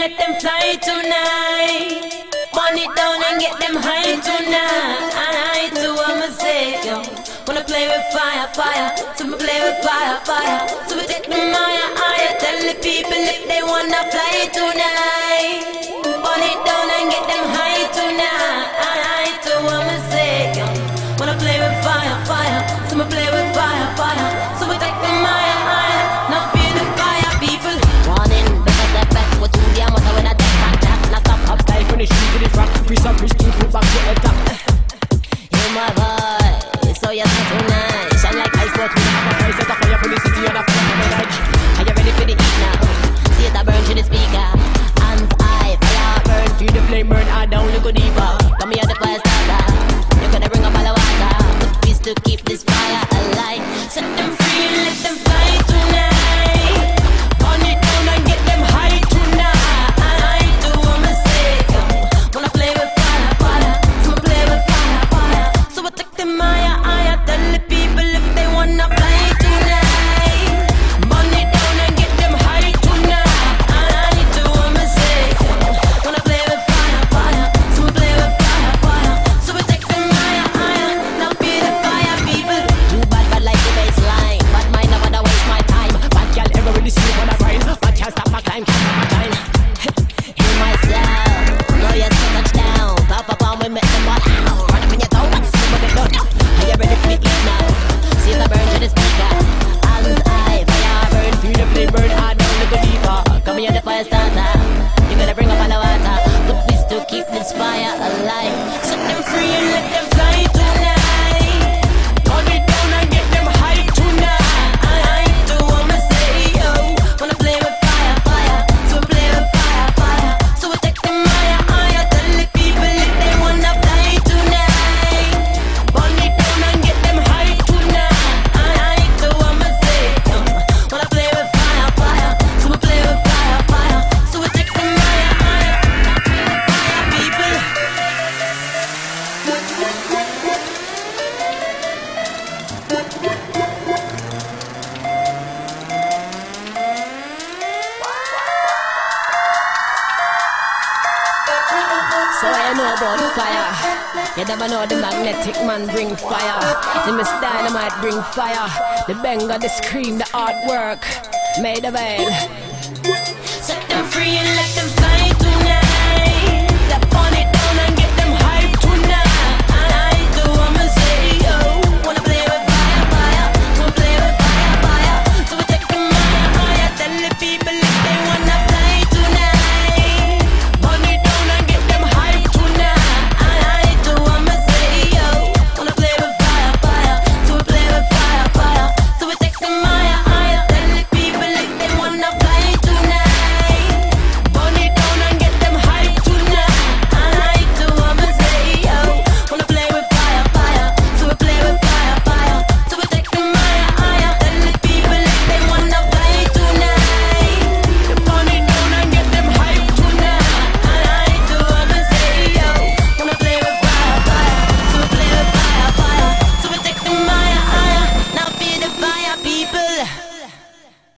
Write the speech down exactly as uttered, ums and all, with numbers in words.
let them fly tonight. Burn it down and get them high tonight. I do what I say, yo. Wanna play with fire, fire. So we play with fire, fire. So we take them higher, higher. Tell the people if they wanna fly tonight. Burn it down and get them high tonight. I do what I say, yo. Wanna play with fire, fire. So we play with fire, fire. So we take them higher, higher. Now feel the fire, people. Warning, because the best was too damn much when I take back that. Now stop up, style, finish, to the front. Freeze up, freeze, foot back to the top. Hear my voice, so you're not tonight. Shine like ice, but we have a voice. Set a fire for the city and a fire for the night. Are you ready for the heat now? See it a burn to the speaker. Hands high, fire burn. Feel the flame burn, I down, look deeper. Come here, the fire starter. You're gonna bring up all the water. But please to keep this fire alive. Set them free and let them fly tonight. Burn it down and get them high tonight. I do what I say, yo. Wanna play with fire, fire. So we play with fire, fire. So we take them higher, higher. Tell the people if they wanna fly tonight. Burn it down and get them high tonight. I do what I say, yo. Wanna play with fire, fire. So we play with fire, fire. So we take them higher, higher. Now feel the fire, people. Too bad, bad like the baseline. Bad mind, I wanna waste my time. Bad girl ever really sleep on a grind. Bad can't stop my climb, can't stop my climb. Hear myself, know you're so touchdown. Pop up on, we make them all out. Run up in your toe, what's the what they don't know? Are you ready for the heat now? See the burn to the speaker. Hands high, fire burn. Feel the flame burn, hard down, look deeper. Come here, the fire starter. You gotta bring up all the water. But please to keep this fire alive. Set them free and let them fly tonight. Burn it down and get them high tonight. I do what I say, yo. Wanna play with fire, fire. So we play with fire, fire. So we take them higher, higher. Tell the people if they wanna fly tonight. Burn it down and get them high tonight. I do what I say, yo. Wanna play with fire, fire. So we play with fire, fire. So we take them higher, higher. Fire, people. So I know about fire. You never know the magnetic man bring fire. The Miss Dynamite bring fire. The banger, the scream, the artwork. Made of veil. Set them free and let them fly.